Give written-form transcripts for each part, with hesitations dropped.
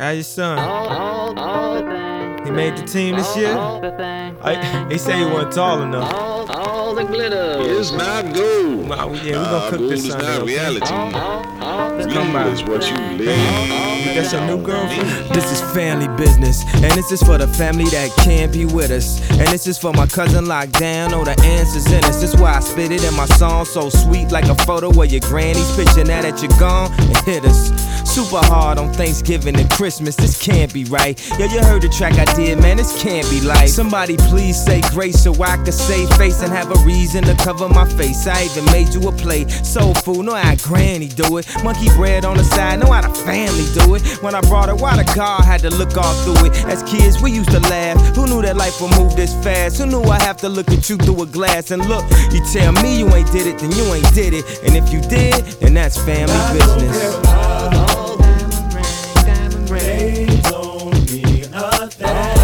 How your son? He made the team this year? They say he wasn't tall enough. All the glitter is not gold. Yeah, we gonna cook this Gold is Sunday. not reality. Come by. Real is what you live. You got your new girlfriend? This is family business, and this is for the family that can't be with us. And this is for my cousin locked down, oh the answers in us. This why I spit it in my song, so sweet like a photo of your granny's picture. Now that you're gone, it hit us super hard on Thanksgiving and Christmas. This can't be right. Yo, you heard the track I did, man, this can't be life. Somebody please say grace so I could save face and have a reason to cover my face. I even made you a plate, soul food, know how granny do it. Monkey bread on the side, know how the family do it. When I brought her, why the car had to look all through it. As kids, we used to laugh. Who knew that life would move this fast? Who knew I have to look at you through a glass? And look, you tell me you ain't did it, then you ain't did it. And if you did, then that's family business. Diamond ring don't mean nothing.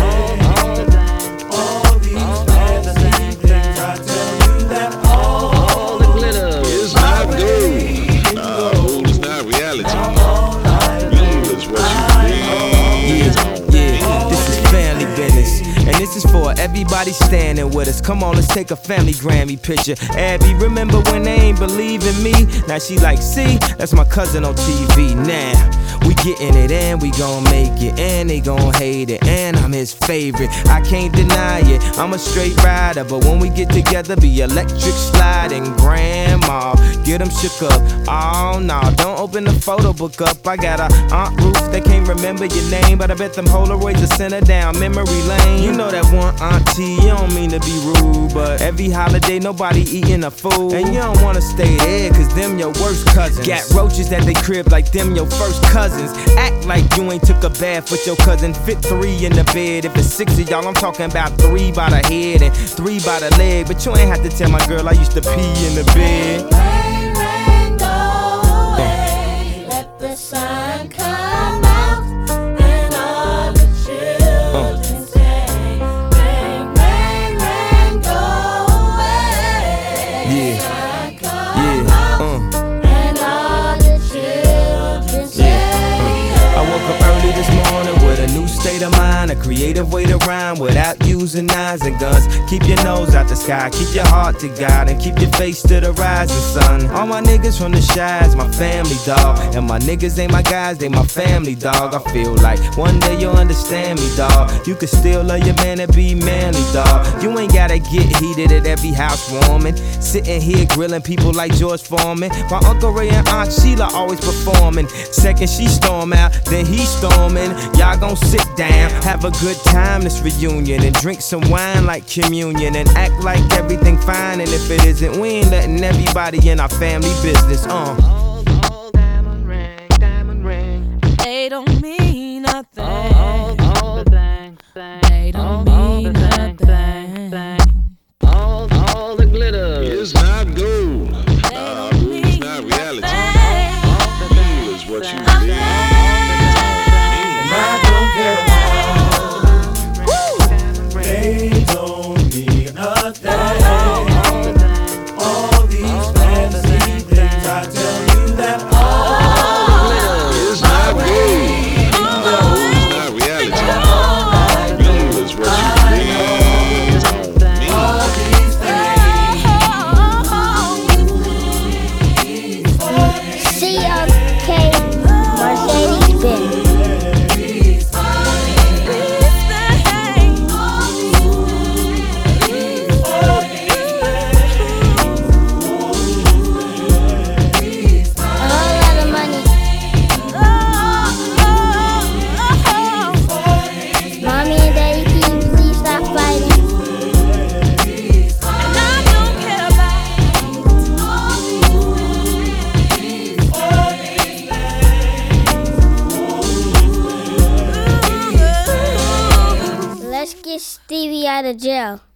All these fancy things, I tell you that all the glitter is not gold. Gold is not reality. Real is what you live. Yeah, this is family business. And this is for everybody standing with us. Come on, let's take a family Grammy picture. Abby, remember when they ain't believe in me? Now she like, see, that's my cousin on TV. Now, we getting it and we gon' make it. And they gon' hate it, and I'm his favorite. I can't deny it, I'm a straight rider. But when we get together, be electric sliding. Grandma, get them shook up. Oh no, don't open the photo book up. I got a Aunt Ruth that can't remember your name, but I bet them Polaroids are sent her down memory lane. You know that one auntie, you don't mean to be rude, but every holiday nobody eating a food. And you don't wanna stay there, cause them your worst cousins. Got roaches at they crib like them your first cousins. Act like you ain't took a bath with your cousin. Fit 3 in the bed. If it's 6 of y'all, I'm talking about 3 by the head and 3 by the leg. But you ain't have to tell my girl I used to pee in the bed. Rain, rain, go away. Let the sun come out and all the children say, rain, rain, rain, go away. Yeah. Sun come out and all the children say. I woke up early this morning with a new state of mind, a creative way to rhyme without using knives and guns. Keep your nose out the sky, keep your heart to God, and keep your face to the rising sun. All my niggas from the Shies, my family, dog. And my niggas ain't my guys, they my family, dog. I feel like one day you'll understand me, dog. You can still love your man and be manly, dog. You ain't gotta get heated at every housewarming. Sitting here grilling people like George Foreman. My Uncle Ray and Aunt Sheila always performing. Second she storm out, then he storming. Y'all gon' sit down, have a good time this reunion, and drink some wine like communion, and act like everything fine. And if it isn't, we ain't letting everybody in our family business. diamond ring. They don't mean nothing. All the thing. They don't mean nothing. All the glitter Is not gold. They Gold don't is mean not reality. nothing. Real is what you live. I don't care about. They don't mean nothing. All these fancy things, I tell you that all Is not gold. Gold is not reality. Real is what you live. these CLK Mercedes-Benz. Let's get Stevie out of jail.